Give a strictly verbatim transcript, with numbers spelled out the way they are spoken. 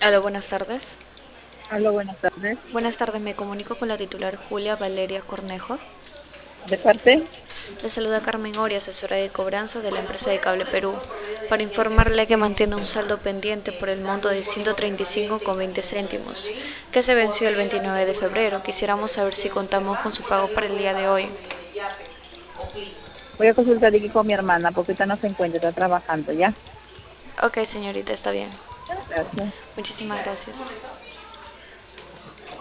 Aló, buenas tardes. Hola, buenas tardes. Buenas tardes, me comunico con la titular Julia Valeria Cornejo. ¿De parte? Le saluda Carmen Ori, asesora de cobranza de la empresa de Cable Perú, para informarle que mantiene un saldo pendiente por el monto de ciento treinta y cinco con veinte céntimos, que se venció el veintinueve de febrero. Quisiéramos saber si contamos con su pago para el día de hoy. Voy a consultar aquí con mi hermana porque ahorita no se encuentra, está trabajando ya. Ok, señorita, está bien. Gracias. Muchísimas gracias.